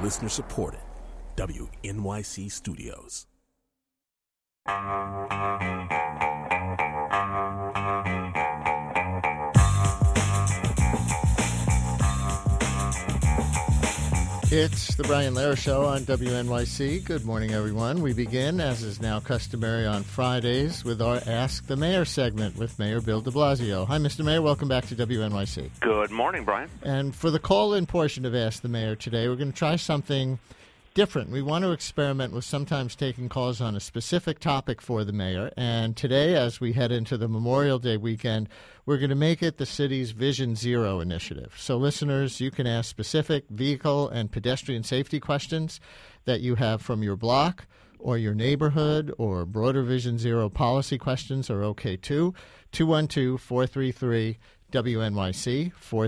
Listener supported. WNYC Studios. It's the Brian Lehrer Show on WNYC. Good morning, everyone. We begin, as is now customary on Fridays, with our Ask the Mayor segment with Mayor Bill de Blasio. Hi, Mr. Mayor. Welcome back to WNYC. Good morning, Brian. And for the call-in portion of Ask the Mayor today, we're going to try something different. We want to experiment with sometimes taking calls on a specific topic for the mayor. And today, as we head into the Memorial Day weekend, we're going to make it the city's Vision Zero initiative. So listeners, you can ask specific vehicle and pedestrian safety questions that you have from your block or your neighborhood, or broader Vision Zero policy questions are okay too. 212-433-WNYC,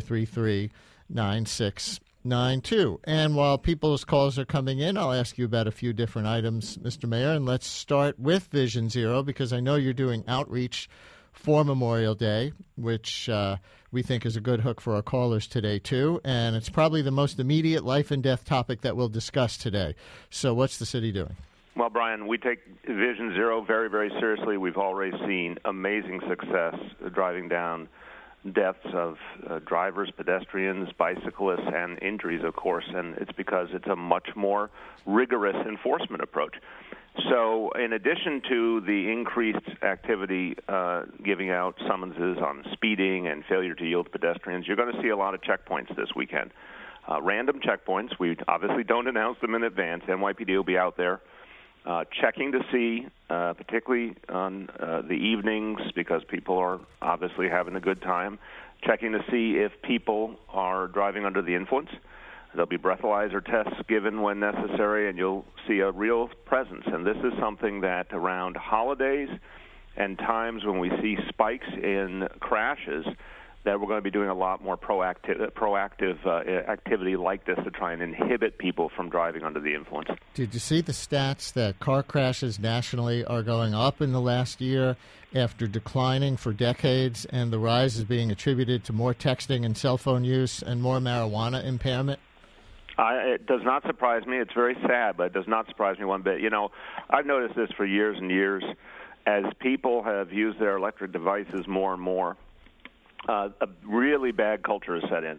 433-9692. And while people's calls are coming in, I'll ask you about a few different items, Mr. Mayor. And let's start with Vision Zero, because I know you're doing outreach for Memorial Day, which we think is a good hook for our callers today, too. And it's probably the most immediate life and death topic that we'll discuss today. So what's the city doing? Well, Brian, we take Vision Zero very, very seriously. We've already seen amazing success driving down deaths of drivers, pedestrians, bicyclists, and injuries, of course, and it's because it's a much more rigorous enforcement approach. So in addition to the increased activity giving out summonses on speeding and failure to yield pedestrians, you're going to see a lot of checkpoints this weekend. Random checkpoints. We obviously don't announce them in advance. NYPD will be out there checking to see, particularly on the evenings, because people are obviously having a good time, checking to see if people are driving under the influence. There'll be breathalyzer tests given when necessary, and you'll see a real presence. And this is something that around holidays and times when we see spikes in crashes, that we're going to be doing a lot more proactive activity like this to try and inhibit people from driving under the influence. Did you see the stats that car crashes nationally are going up in the last year after declining for decades, and the rise is being attributed to more texting and cell phone use and more marijuana impairment? It does not surprise me. It's very sad, but it does not surprise me one bit. You know, I've noticed this for years and years. As people have used their electric devices more and more, a really bad culture is set in.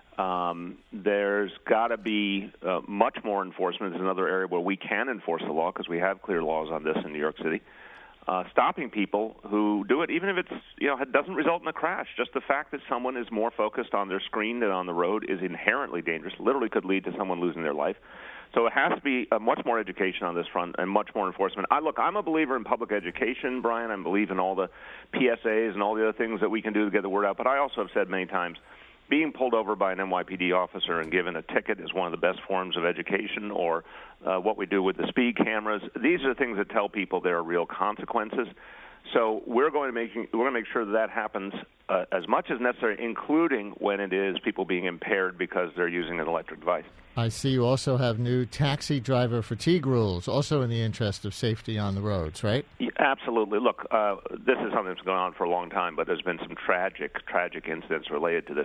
There's got to be much more enforcement. It's another area where we can enforce the law because we have clear laws on this in New York City. Stopping people who do it, even if it's it doesn't result in a crash. Just the fact that someone is more focused on their screen than on the road is inherently dangerous. Literally could lead to someone losing their life. So it has to be much more education on this front and much more enforcement. I'm a believer in public education, Brian. I believe in all the PSAs and all the other things that we can do to get the word out. But I also have said many times, being pulled over by an NYPD officer and given a ticket is one of the best forms of education, or what we do with the speed cameras. These are things that tell people there are real consequences. So we're going to make sure that happens as much as necessary, including when it is people being impaired because they're using an electric device. I see you also have new taxi driver fatigue rules, also in the interest of safety on the roads, right? Yeah, absolutely. Look, this is something that's going on for a long time, but there's been some tragic incidents related to this.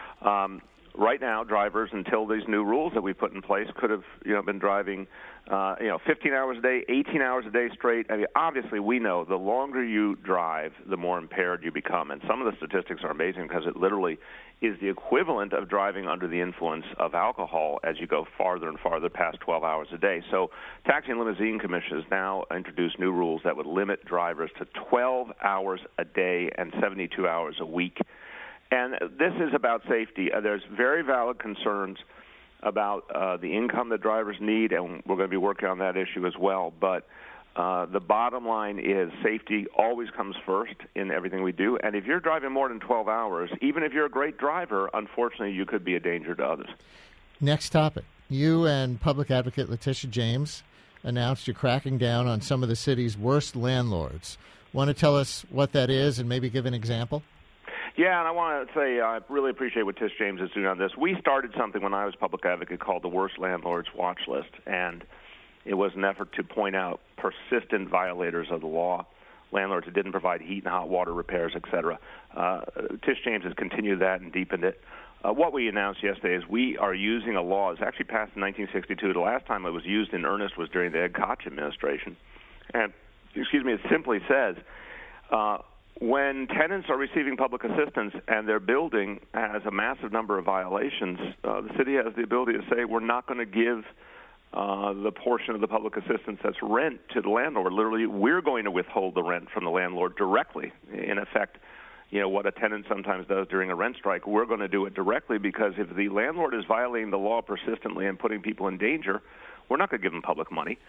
Right now, drivers, until these new rules that we put in place, could have been driving 15 hours a day, 18 hours a day straight. I mean, obviously, we know the longer you drive, the more impaired you become. And some of the statistics are amazing because it literally is the equivalent of driving under the influence of alcohol as you go farther and farther past 12 hours a day. So Taxi and Limousine Commission has now introduced new rules that would limit drivers to 12 hours a day and 72 hours a week. And this is about safety. There's very valid concerns about the income that drivers need, and we're going to be working on that issue as well. But the bottom line is safety always comes first in everything we do. And if you're driving more than 12 hours, even if you're a great driver, unfortunately, you could be a danger to others. Next topic. You and public advocate Letitia James announced you're cracking down on some of the city's worst landlords. Want to tell us what that is and maybe give an example? Yeah, and I want to say I really appreciate what Tish James is doing on this. We started something when I was public advocate called the Worst Landlords Watch List, and it was an effort to point out persistent violators of the law, landlords that didn't provide heat and hot water repairs, et cetera. Tish James has continued that and deepened it. what we announced yesterday is we are using a law. It's actually passed in 1962. The last time it was used in earnest was during the Ed Koch administration. And, it simply says, when tenants are receiving public assistance and their building has a massive number of violations, the city has the ability to say we're not going to give the portion of the public assistance that's rent to the landlord. Literally, we're going to withhold the rent from the landlord directly. In effect, what a tenant sometimes does during a rent strike, we're going to do it directly, because if the landlord is violating the law persistently and putting people in danger, we're not going to give them public money.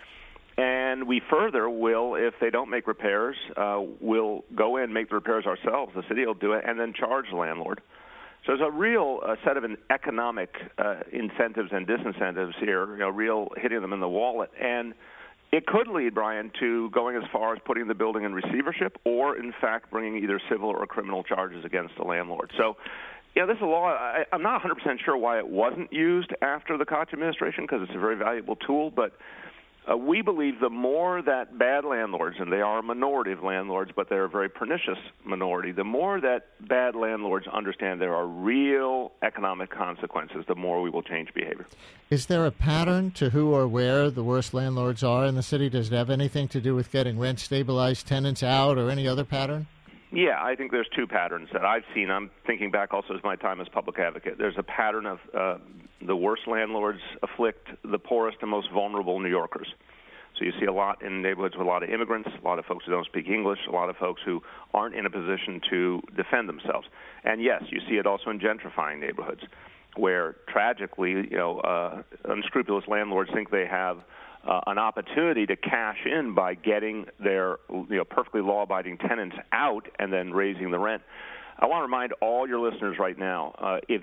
And we further will, if they don't make repairs, we'll go in, make the repairs ourselves. The city will do it, and then charge the landlord. So there's a real set of economic incentives and disincentives here, real hitting them in the wallet. And it could lead, Brian, to going as far as putting the building in receivership or, in fact, bringing either civil or criminal charges against the landlord. So, this is a law. I'm not 100% sure why it wasn't used after the Koch administration, because it's a very valuable tool, but we believe the more that bad landlords, and they are a minority of landlords, but they're a very pernicious minority, the more that bad landlords understand there are real economic consequences, the more we will change behavior. Is there a pattern to who or where the worst landlords are in the city? Does it have anything to do with getting rent-stabilized tenants out or any other pattern? Yeah, I think there's two patterns that I've seen. I'm thinking back also as my time as public advocate. There's a pattern of the worst landlords afflict the poorest and most vulnerable New Yorkers. So you see a lot in neighborhoods with a lot of immigrants, a lot of folks who don't speak English, a lot of folks who aren't in a position to defend themselves. And yes, you see it also in gentrifying neighborhoods, where tragically, unscrupulous landlords think they have an opportunity to cash in by getting their perfectly law-abiding tenants out and then raising the rent. I want to remind all your listeners right now, if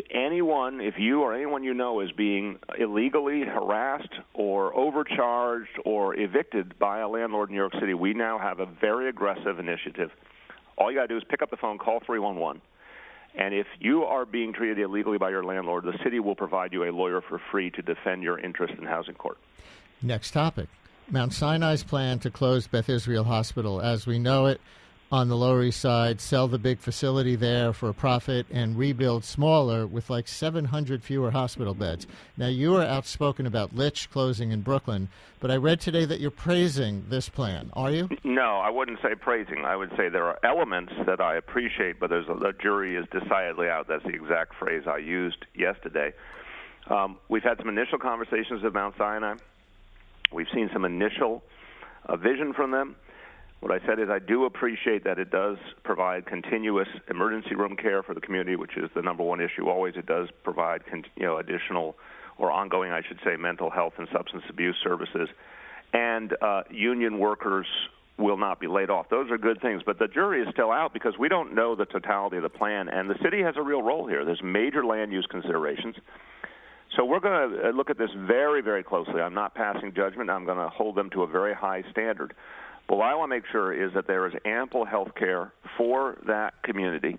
you or anyone you know is being illegally harassed or overcharged or evicted by a landlord in New York City, we now have a very aggressive initiative. All you got to do is pick up the phone, call 311. And if you are being treated illegally by your landlord, the city will provide you a lawyer for free to defend your interest in housing court. Next topic. Mount Sinai's plan to close Beth Israel Hospital as we know it on the Lower East Side, sell the big facility there for a profit, and rebuild smaller with like 700 fewer hospital beds. Now, you are outspoken about Litch closing in Brooklyn, but I read today that you're praising this plan. Are you? No, I wouldn't say praising. I would say there are elements that I appreciate, but the jury is decidedly out. That's the exact phrase I used yesterday. We've had some initial conversations with Mount Sinai. We've seen some initial vision from them. What I said is I do appreciate that it does provide continuous emergency room care for the community, which is the number one issue always. It does provide additional or ongoing, I should say, mental health and substance abuse services. And union workers will not be laid off. Those are good things. But the jury is still out because we don't know the totality of the plan. And the city has a real role here. There's major land use considerations. So we're going to look at this very, very closely. I'm not passing judgment. I'm going to hold them to a very high standard. But what I want to make sure is that there is ample health care for that community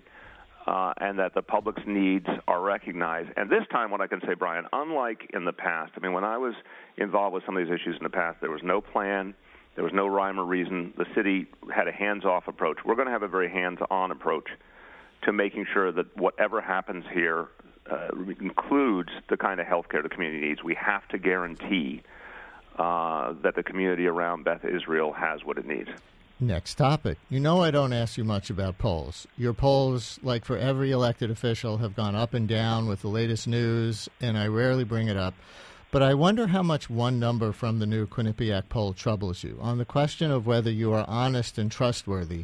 and that the public's needs are recognized. And this time, what I can say, Brian, unlike in the past, when I was involved with some of these issues in the past, there was no plan, there was no rhyme or reason. The city had a hands-off approach. We're going to have a very hands-on approach to making sure that whatever happens here includes the kind of health care the community needs. We have to guarantee that the community around Beth Israel has what it needs. Next topic. I don't ask you much about polls. Your polls, like for every elected official, have gone up and down with the latest news, and I rarely bring it up. But I wonder how much one number from the new Quinnipiac poll troubles you. On the question of whether you are honest and trustworthy,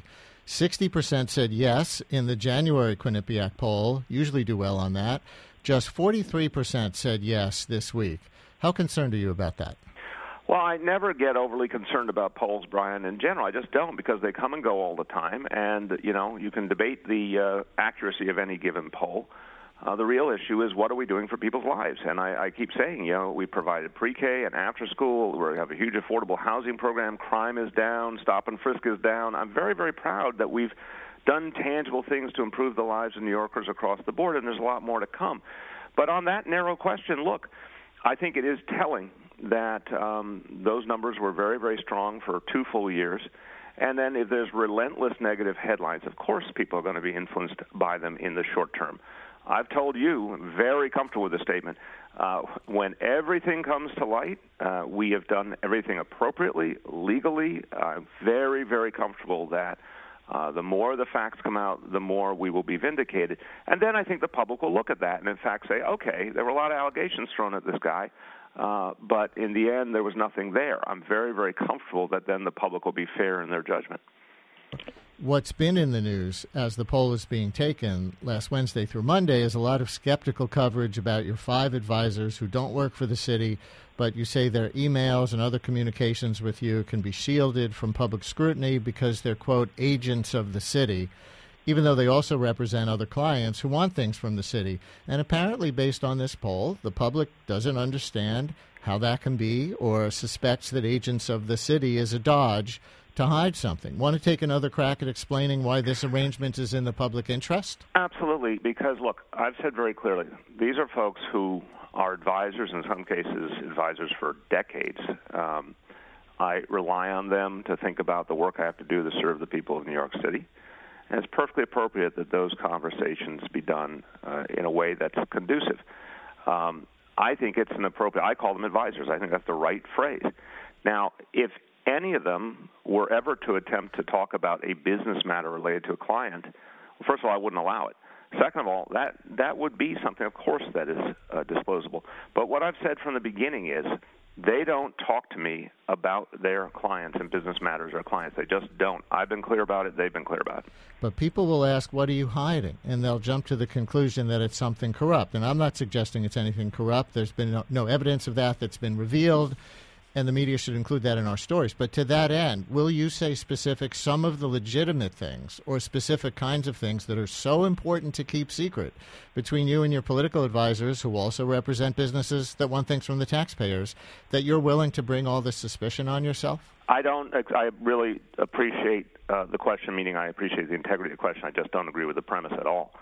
60% said yes in the January Quinnipiac poll, usually do well on that. Just 43% said yes this week. How concerned are you about that? Well, I never get overly concerned about polls, Brian, in general. I just don't, because they come and go all the time. And, you can debate the accuracy of any given poll. The real issue is what are we doing for people's lives? And I keep saying, we provided pre-K and after school. We have a huge affordable housing program. Crime is down. Stop and frisk is down. I'm very, very proud that we've done tangible things to improve the lives of New Yorkers across the board, and there's a lot more to come. But on that narrow question, look, I think it is telling that those numbers were very, very strong for 2 full years. And then if there's relentless negative headlines, of course people are going to be influenced by them in the short term. I've told you, I'm very comfortable with this statement. When everything comes to light, we have done everything appropriately, legally. I'm very, very comfortable that the more the facts come out, the more we will be vindicated. And then I think the public will look at that and, in fact, say, okay, there were a lot of allegations thrown at this guy, but in the end there was nothing there. I'm very, very comfortable that then the public will be fair in their judgment. What's been in the news as the poll is being taken last Wednesday through Monday is a lot of skeptical coverage about your 5 advisors who don't work for the city, but you say their emails and other communications with you can be shielded from public scrutiny because they're, quote, agents of the city, even though they also represent other clients who want things from the city. And apparently, based on this poll, the public doesn't understand how that can be or suspects that agents of the city is a dodge to hide something. Want to take another crack at explaining why this arrangement is in the public interest? Absolutely, because, look, I've said very clearly, these are folks who are advisors, in some cases advisors for decades. I rely on them to think about the work I have to do to serve the people of New York City. And it's perfectly appropriate that those conversations be done in a way that's conducive. I think it's an appropriate, I call them advisors. I think that's the right phrase. Now, if any of them were ever to attempt to talk about a business matter related to a client, well, first of all, I wouldn't allow it. Second of all, that would be something, of course, that is disclosable. But what I've said from the beginning is they don't talk to me about their clients and business matters or clients. They just don't. I've been clear about it. They've been clear about it. But people will ask, what are you hiding? And they'll jump to the conclusion that it's something corrupt. And I'm not suggesting it's anything corrupt. There's been no evidence of that that's been revealed. And the media should include that in our stories. But to that end, will you say specific some of the legitimate things or specific kinds of things that are so important to keep secret between you and your political advisors who also represent businesses that want things from the taxpayers that you're willing to bring all this suspicion on yourself? I really appreciate the question, meaning I appreciate the integrity of the question. I just don't agree with the premise at all.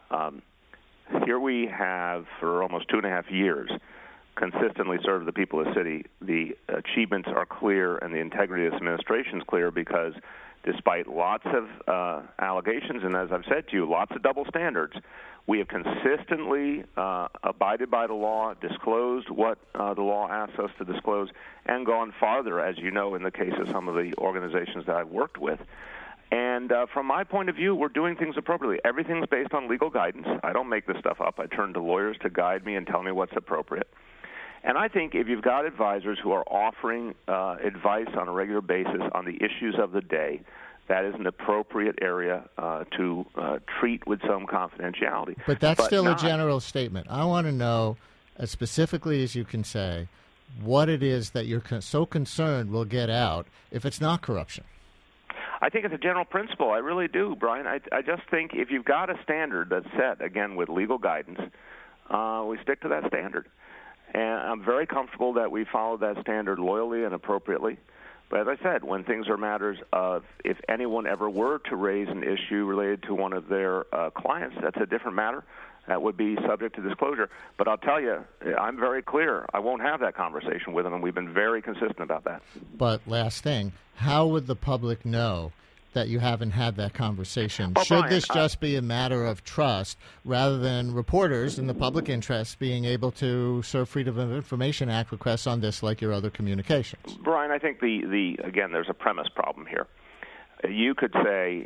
Here we have, for almost 2.5 years, consistently serve the people of the city. The achievements are clear and the integrity of this administration is clear because despite lots of allegations and, as I've said to you, lots of double standards, we have consistently abided by the law, disclosed what the law asks us to disclose, and gone farther, as you know, in the case of some of the organizations that I've worked with. And from my point of view, we're doing things appropriately. Everything's based on legal guidance. I don't make this stuff up. I turn to lawyers to guide me and tell me what's appropriate. And I think if you've got advisors who are offering advice on a regular basis on the issues of the day, that is an appropriate area to treat with some confidentiality. But that's still a general statement. I want to know, as specifically as you can say, what it is that you're so concerned will get out if it's not corruption. I think it's a general principle. I really do, Brian. I just think if you've got a standard that's set, again, with legal guidance, we stick to that standard. And I'm very comfortable that we follow that standard loyally and appropriately. But as I said, when things are matters of if anyone ever were to raise an issue related to one of their clients, that's a different matter. That would be subject to disclosure. But I'll tell you, I'm very clear. I won't have that conversation with them, and we've been very consistent about that. But last thing, how would the public know that you haven't had that conversation? Well, Should Brian, this just be a matter of trust rather than reporters in the public interest being able to serve Freedom of Information Act requests on this like your other communications? Brian, I think again, there's a premise problem here. You could say,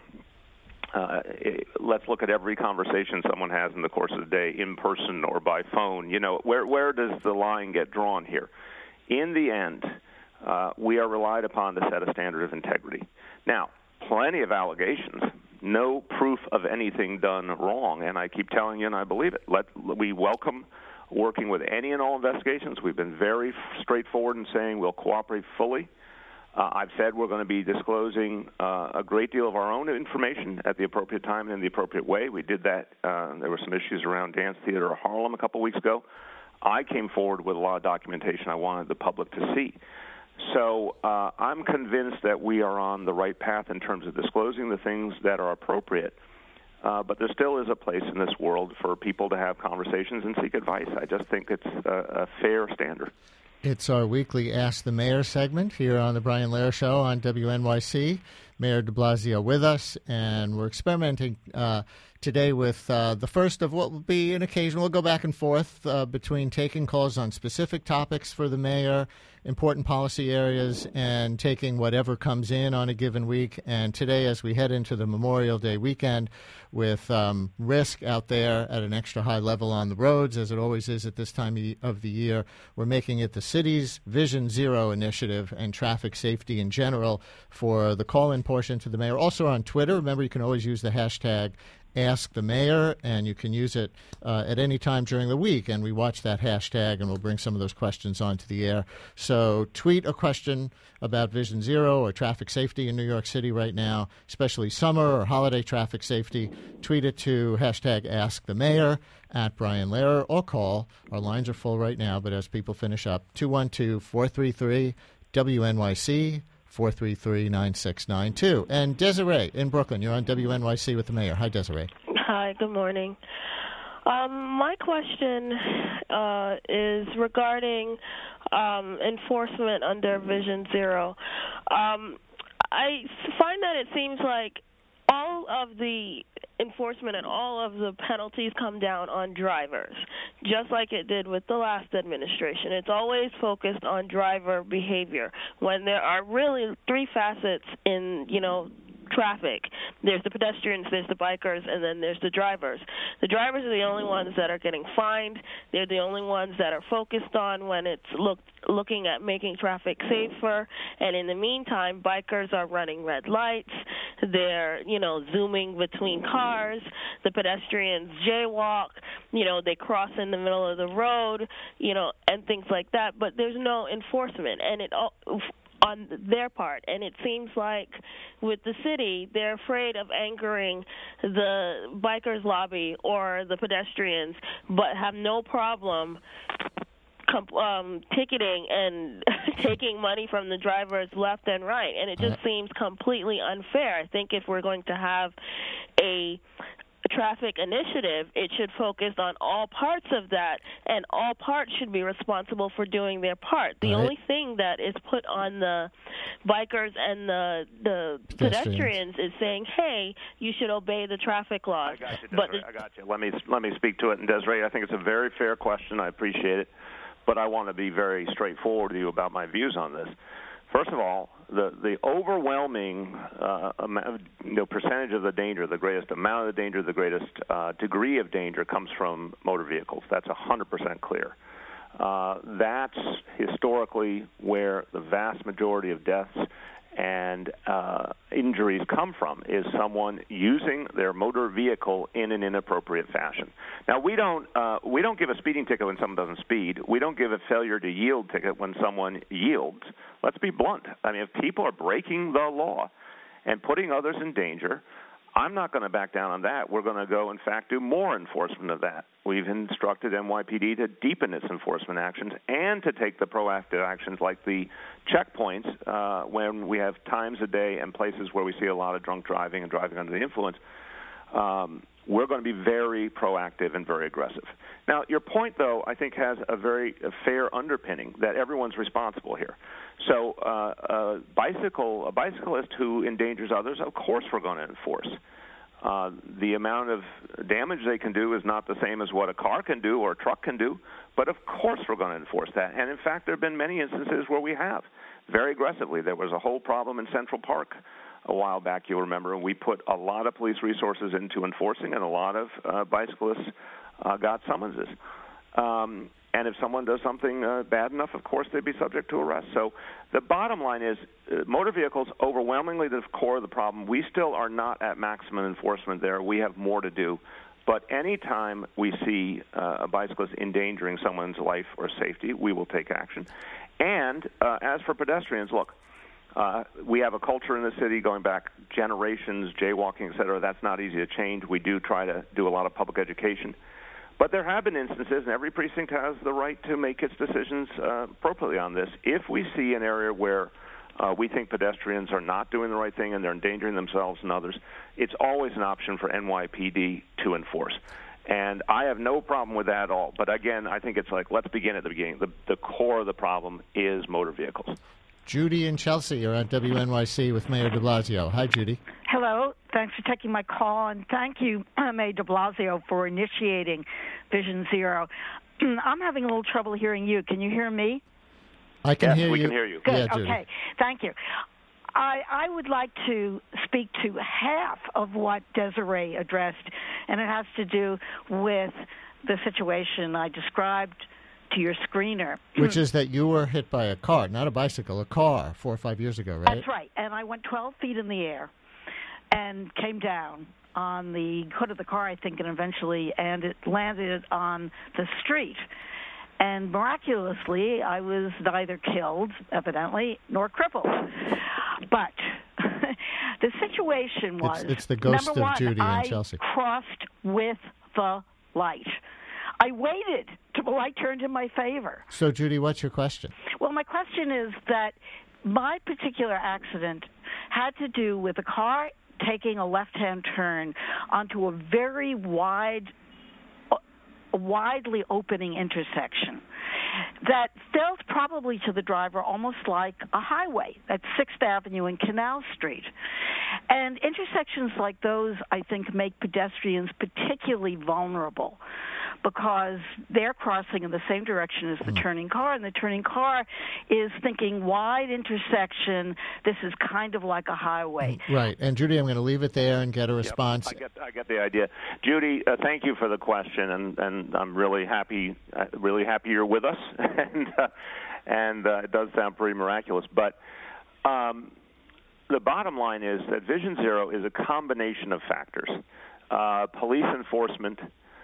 let's look at every conversation someone has in the course of the day, in person or by phone. Where does the line get drawn here? In the end, we are relied upon to set a standard of integrity. Now, plenty of allegations, no proof of anything done wrong, and I keep telling you, and I believe it. We welcome working with any and all investigations. We've been very straightforward in saying we'll cooperate fully. I've said we're going to be disclosing a great deal of our own information at the appropriate time and in the appropriate way. We did that. There were some issues around Dance Theater Harlem a couple weeks ago. I came forward with a lot of documentation I wanted the public to see. So I'm convinced that we are on the right path in terms of disclosing the things that are appropriate. But there still is a place in this world for people to have conversations and seek advice. I just think it's a fair standard. It's our weekly Ask the Mayor segment here on the Brian Lehrer Show on WNYC. Mayor de Blasio with us, and we're experimenting today with the first of what will be an occasion. We'll go back and forth between taking calls on specific topics for the mayor, important policy areas, and taking whatever comes in on a given week. And today, as we head into the Memorial Day weekend with risk out there at an extra high level on the roads, as it always is at this time of the year, we're making it the city's Vision Zero initiative and traffic safety in general for the call-in portion to the mayor. Also on Twitter, remember you can always use the hashtag Ask the Mayor, and you can use it at any time during the week, and we watch that hashtag, and we'll bring some of those questions onto the air. So tweet a question about Vision Zero or traffic safety in New York City right now, especially summer or holiday traffic safety. Tweet it to hashtag Ask the Mayor at Brian Lehrer, or call. Our lines are full right now, but as people finish up, 212-433-WNYC, 433-9692. And Desiree in Brooklyn, you're on WNYC with the mayor. Hi, Desiree. Hi, good morning. My question is regarding enforcement under Vision Zero. I find that it seems like all of the enforcement and all of the penalties come down on drivers, just like it did with the last administration. It's always focused on driver behavior when there are really three facets in, traffic. There's the pedestrians, there's the bikers, and then there's the drivers. The drivers are the only ones that are getting fined. They're the only ones that are focused on when it's looking at making traffic safer. And in the meantime, bikers are running red lights. They're, zooming between cars. The pedestrians jaywalk. They cross in the middle of the road, and things like that. But there's no enforcement, and on their part. And it seems like with the city, they're afraid of angering the bikers lobby or the pedestrians, but have no problem ticketing and taking money from the drivers left and right. And it just seems completely unfair. I think if we're going to have a traffic initiative, it should focus on all parts of that, and all parts should be responsible for doing their part. The only thing that is put on the bikers and the pedestrians is saying, hey, you should obey the traffic laws. I got you, Desiree. I got you. Let me speak to it. And Desiree, I think it's a very fair question. I appreciate it. But I want to be very straightforward with you about my views on this. First of all, the overwhelming percentage of the danger, the greatest amount of the danger, the greatest degree of danger comes from motor vehicles. That's 100% clear. That's historically where the vast majority of deaths and injuries come from, is someone using their motor vehicle in an inappropriate fashion. Now, we don't give a speeding ticket when someone doesn't speed. We don't give a failure to yield ticket when someone yields. Let's be blunt. I mean, if people are breaking the law and putting others in danger, I'm not going to back down on that. We're going to go, in fact, do more enforcement of that. We've instructed NYPD to deepen its enforcement actions and to take the proactive actions like the checkpoints when we have times a day and places where we see a lot of drunk driving and driving under the influence. We're going to be very proactive and very aggressive. Now, your point, though, I think has a very fair underpinning that everyone's responsible here. So a bicyclist who endangers others, of course we're going to enforce. The amount of damage they can do is not the same as what a car can do or a truck can do, but of course we're going to enforce that. And, in fact, there have been many instances where we have very aggressively. There was a whole problem in Central Park a while back, you'll remember, and we put a lot of police resources into enforcing, and a lot of bicyclists got summonses. And if someone does something bad enough, of course, they'd be subject to arrest. So the bottom line is motor vehicles, overwhelmingly the core of the problem. We still are not at maximum enforcement there. We have more to do. But any time we see a bicyclist endangering someone's life or safety, we will take action. And as for pedestrians, look, we have a culture in the city going back generations, jaywalking, et cetera. That's not easy to change. We do try to do a lot of public education. But there have been instances, and every precinct has the right to make its decisions appropriately on this. If we see an area where we think pedestrians are not doing the right thing and they're endangering themselves and others, it's always an option for NYPD to enforce. And I have no problem with that at all. But, again, I think it's like, let's begin at the beginning. The core of the problem is motor vehicles. Judy in Chelsea, you're on WNYC with Mayor de Blasio. Hi, Judy. Hello. Thanks for taking my call, and thank you, Mayor de Blasio, for initiating Vision Zero. I'm having a little trouble hearing you. Can you hear me? I can hear you. We can hear you. Good. Yeah, Judy. Okay. Thank you. I would like to speak to half of what Desiree addressed, and it has to do with the situation I described to your screener. Which is that you were hit by a car, not a bicycle, a car 4 or 5 years ago, right? That's right. And I went 12 feet in the air and came down on the hood of the car, I think, and it landed on the street. And miraculously, I was neither killed, evidently, nor crippled. But the situation was, it's the ghost number of one, Judy in Chelsea. I crossed with the light. I waited till the light turned in my favor. So, Judy, what's your question? Well, my question is that my particular accident had to do with a car taking a left-hand turn onto a very widely opening intersection that felt probably to the driver almost like a highway at 6th Avenue and Canal Street. And intersections like those, I think, make pedestrians particularly vulnerable because they're crossing in the same direction as the turning car, and the turning car is thinking wide intersection, this is kind of like a highway. Right. And, Judy, I'm going to leave it there and get a response. Yep, I get the idea. Judy, thank you for the question, and I'm really happy you're with us, and it does sound pretty miraculous. But the bottom line is that Vision Zero is a combination of factors. Police enforcement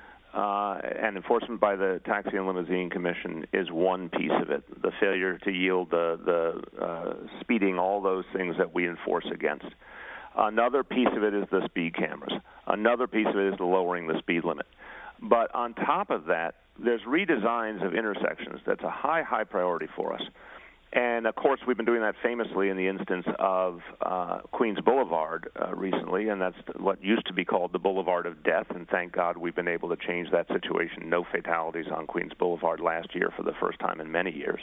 and enforcement by the Taxi and Limousine Commission is one piece of it. The failure to yield, the speeding, all those things that we enforce against. Another piece of it is the speed cameras. Another piece of it is the lowering the speed limit. But on top of that, there's redesigns of intersections. That's a high priority for us. And, of course, we've been doing that famously in the instance of Queens Boulevard recently, and that's what used to be called the Boulevard of Death, and thank God we've been able to change that situation. No fatalities on Queens Boulevard last year for the first time in many years.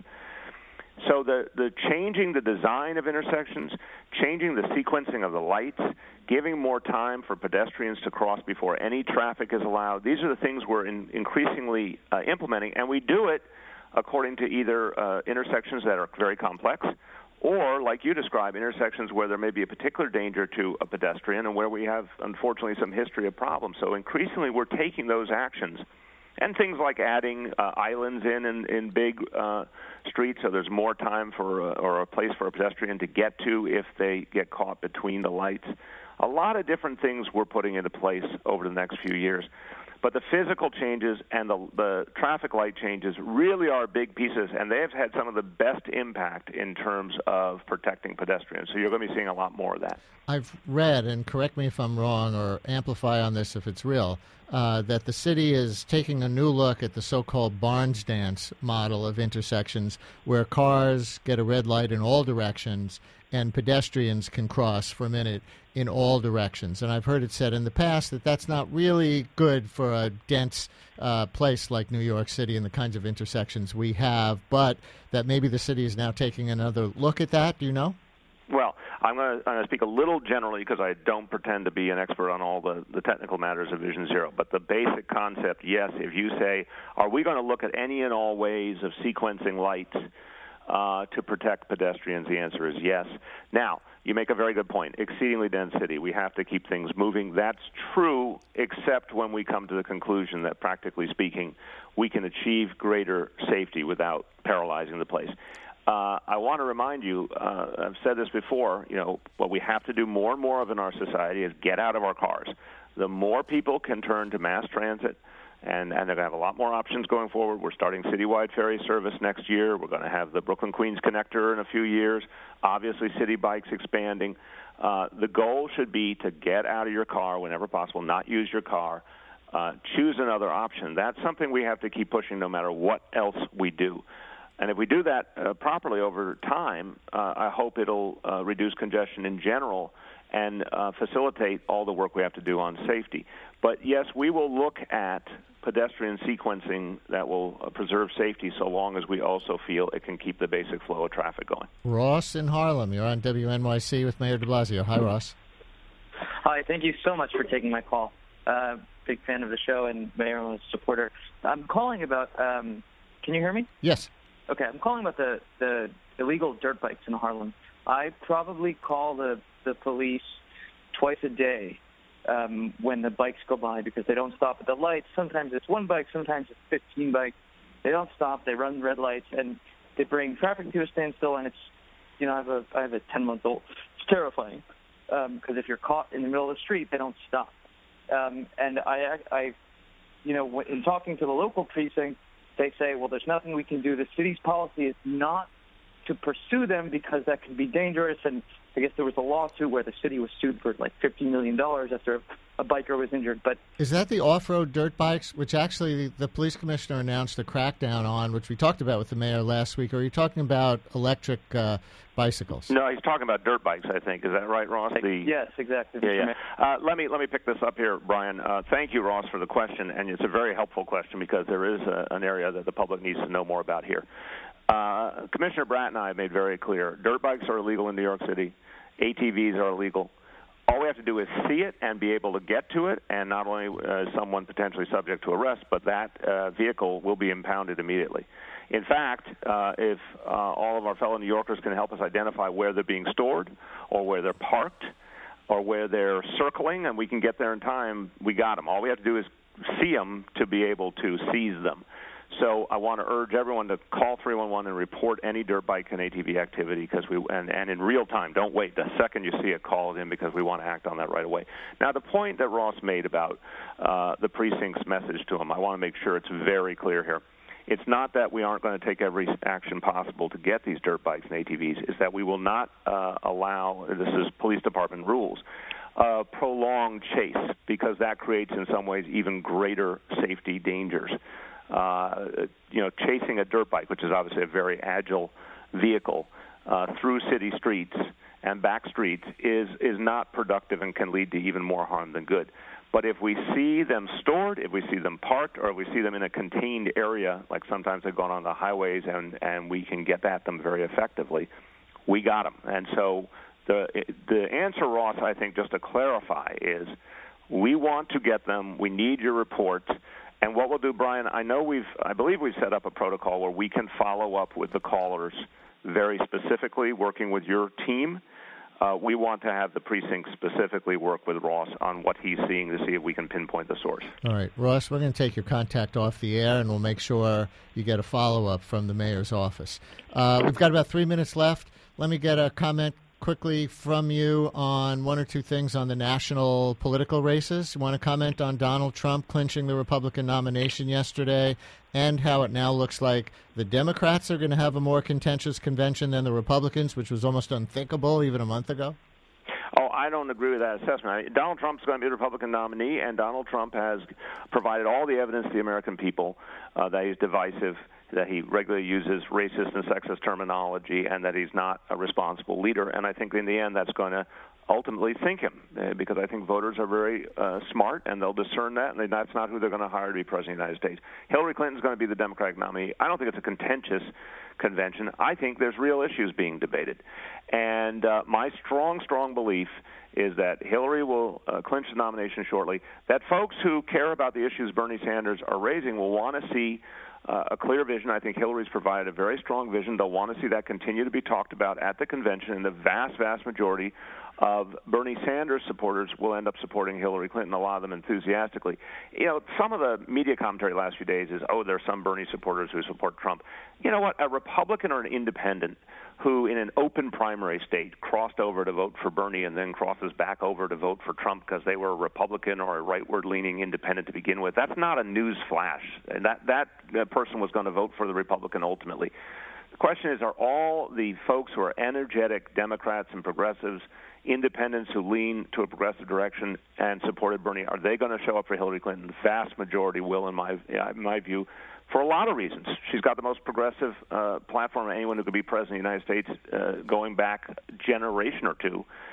So the changing the design of intersections, changing the sequencing of the lights, giving more time for pedestrians to cross before any traffic is allowed, these are the things we're increasingly implementing, and we do it according to either intersections that are very complex or, like you describe, intersections where there may be a particular danger to a pedestrian and where we have, unfortunately, some history of problems. So increasingly we're taking those actions. And things like adding islands in big streets so there's more time for or a place for a pedestrian to get to if they get caught between the lights. A lot of different things we're putting into place over the next few years. But the physical changes and the traffic light changes really are big pieces, and they have had some of the best impact in terms of protecting pedestrians. So you're going to be seeing a lot more of that. I've read, and correct me if I'm wrong or amplify on this if it's real, that the city is taking a new look at the so-called Barnes dance model of intersections where cars get a red light in all directions and pedestrians can cross for a minute in all directions. And I've heard it said in the past that that's not really good for a dense place like New York City and the kinds of intersections we have, but that maybe the city is now taking another look at that. Do you know? Well, I'm going to speak a little generally because I don't pretend to be an expert on all the technical matters of Vision Zero. But the basic concept, yes, if you say, are we going to look at any and all ways of sequencing lights to protect pedestrians, the answer is yes. Now, you make a very good point. Exceedingly dense city. We have to keep things moving. That's true, except when we come to the conclusion that, practically speaking, we can achieve greater safety without paralyzing the place. I want to remind you, I've said this before, what we have to do more and more of in our society is get out of our cars. The more people can turn to mass transit, and they're going to have a lot more options going forward. We're starting citywide ferry service next year. We're going to have the Brooklyn-Queens connector in a few years. Obviously, city bikes expanding. The goal should be to get out of your car whenever possible, not use your car. Choose another option. That's something we have to keep pushing no matter what else we do. And if we do that properly over time, I hope it'll reduce congestion in general and facilitate all the work we have to do on safety. But, yes, we will look at pedestrian sequencing that will preserve safety so long as we also feel it can keep the basic flow of traffic going. Ross in Harlem, you're on WNYC with Mayor de Blasio. Hi, Ross. Hi, thank you so much for taking my call. Big fan of the show and Mayor supporter. I'm calling about, can you hear me? Yes. Okay, I'm calling about the illegal dirt bikes in Harlem. I probably call the police twice a day when the bikes go by because they don't stop at the lights. Sometimes it's one bike, sometimes it's 15 bikes. They don't stop. They run red lights, and they bring traffic to a standstill. And it's, I have a 10-month-old. It's terrifying because if you're caught in the middle of the street, they don't stop. And I, in talking to the local precinct, they say, well, there's nothing we can do. The city's policy is not to pursue them because that can be dangerous. And I guess there was a lawsuit where the city was sued for like $50 million after a biker was injured. But is that the off-road dirt bikes, which actually the police commissioner announced a crackdown on, which we talked about with the mayor last week? Or are you talking about electric bicycles? No, he's talking about dirt bikes, I think. Is that right, Ross? Yes, exactly. Yeah. Let me pick this up here, Brian. Thank you, Ross, for the question, and it's a very helpful question because there is an area that the public needs to know more about here. Commissioner Bratt and I have made very clear, dirt bikes are illegal in New York City. ATVs are illegal. All we have to do is see it and be able to get to it, and not only is someone potentially subject to arrest, but that vehicle will be impounded immediately. In fact, if all of our fellow New Yorkers can help us identify where they're being stored or where they're parked or where they're circling and we can get there in time, we got them. All we have to do is see them to be able to seize them. So I want to urge everyone to call 311 and report any dirt bike and ATV activity because and in real time. Don't wait. The second you see it, call it in because we want to act on that right away. Now, the point that Ross made about the precinct's message to him, I want to make sure it's very clear here. It's not that we aren't going to take every action possible to get these dirt bikes and ATVs. It's that we will not allow, this is police department rules, prolonged chase because that creates in some ways even greater safety dangers. Chasing a dirt bike, which is obviously a very agile vehicle, through city streets and back streets is not productive and can lead to even more harm than good. But if we see them stored, if we see them parked, or if we see them in a contained area, like sometimes they've gone on the highways and we can get at them very effectively, we got them. And so the answer, Ross, I think, just to clarify, is we want to get them. We need your reports. And what we'll do, Brian, I believe we've set up a protocol where we can follow up with the callers very specifically, working with your team. We want to have the precinct specifically work with Ross on what he's seeing to see if we can pinpoint the source. All right, Ross, we're going to take your contact off the air, and we'll make sure you get a follow-up from the mayor's office. We've got about 3 minutes left. Let me get a comment quickly from you on one or two things on the national political races. You want to comment on Donald Trump clinching the Republican nomination yesterday and how it now looks like the Democrats are going to have a more contentious convention than the Republicans, which was almost unthinkable even a month ago? Oh, I don't agree with that assessment. Donald Trump's going to be the Republican nominee, and Donald Trump has provided all the evidence to the American people that he's divisive, that he regularly uses racist and sexist terminology, and that he's not a responsible leader. And I think in the end that's going to ultimately sink him because I think voters are very smart, and they'll discern that, and that's not who they're going to hire to be president of the United States. Hillary Clinton's going to be the Democratic nominee. I don't think it's a contentious convention. I think there's real issues being debated. And my strong belief is that Hillary will clinch the nomination shortly, that folks who care about the issues Bernie Sanders are raising will want to see a clear vision. I think Hillary's provided a very strong vision. They'll want to see that continue to be talked about at the convention, and the vast majority of Bernie Sanders supporters will end up supporting Hillary Clinton, a lot of them enthusiastically. Some of the media commentary last few days is, there's some Bernie supporters who support Trump. You know what? A Republican or an independent who in an open primary state crossed over to vote for Bernie and then crosses back over to vote for Trump because they were a Republican or a rightward-leaning independent to begin with, that's not a news flash. And that person was going to vote for the Republican ultimately. The question is, are all the folks who are energetic Democrats and progressives, independents who lean to a progressive direction and supported Bernie, are they going to show up for Hillary Clinton? The vast majority will, in my view, for a lot of reasons. She's got the most progressive platform of anyone who could be president of the United States going back a generation or two.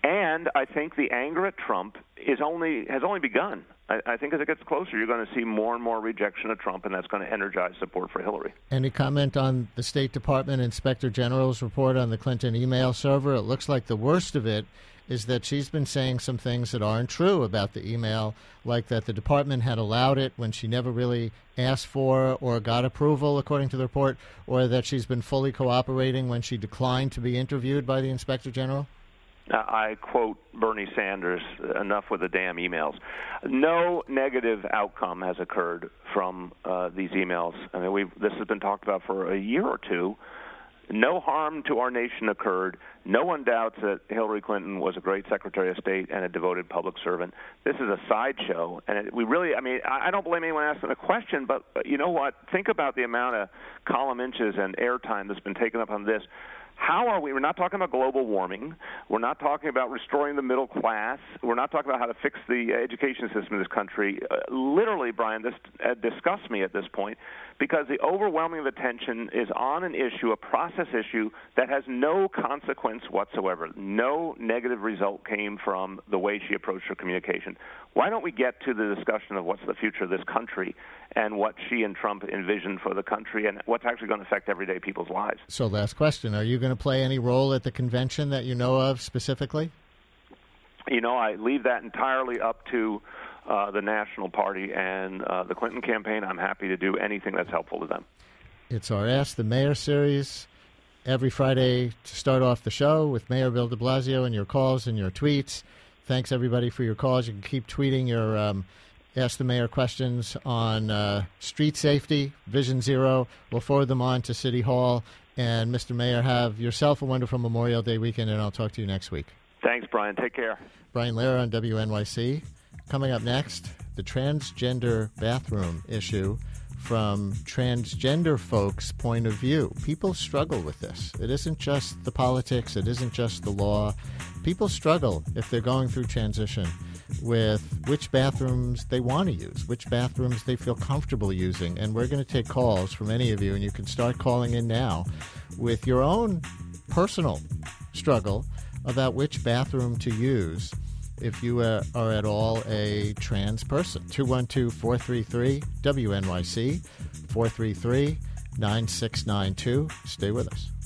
And I think the anger at Trump has only begun. I think as it gets closer, you're going to see more and more rejection of Trump, and that's going to energize support for Hillary. Any comment on the State Department Inspector General's report on the Clinton email server? It looks like the worst of it is that she's been saying some things that aren't true about the email, like that the department had allowed it when she never really asked for or got approval, according to the report, or that she's been fully cooperating when she declined to be interviewed by the Inspector General? I quote Bernie Sanders, enough with the damn emails. No negative outcome has occurred from these emails. I mean, this has been talked about for a year or two. No harm to our nation occurred. No one doubts that Hillary Clinton was a great Secretary of State and a devoted public servant. This is a sideshow, and I don't blame anyone asking the question, but you know what? Think about the amount of column inches and airtime that's been taken up on this. How are we? We're not talking about global warming. We're not talking about restoring the middle class. We're not talking about how to fix the education system in this country. Literally, Brian, this disgusts me at this point because the overwhelming attention is on an issue, a process issue, that has no consequence whatsoever. No negative result came from the way she approached her communication. Why don't we get to the discussion of what's the future of this country and what she and Trump envision for the country and what's actually going to affect everyday people's lives? So last question, are you going to play any role at the convention that you know of specifically? You know, I leave that entirely up to the National Party and the Clinton campaign. I'm happy to do anything that's helpful to them. It's our Ask the Mayor series every Friday to start off the show with Mayor Bill de Blasio and your calls and your tweets. Thanks, everybody, for your calls. You can keep tweeting your Ask the Mayor questions on street safety, Vision Zero. We'll forward them on to City Hall. And, Mr. Mayor, have yourself a wonderful Memorial Day weekend, and I'll talk to you next week. Thanks, Brian. Take care. Brian Lehrer on WNYC. Coming up next, the transgender bathroom issue from transgender folks' point of view. People struggle with this. It isn't just the politics. It isn't just the law. People struggle if they're going through transition with which bathrooms they want to use, which bathrooms they feel comfortable using. And we're going to take calls from any of you, and you can start calling in now with your own personal struggle about which bathroom to use if you are at all a trans person. 212-433-WNYC, 433-9692. Stay with us.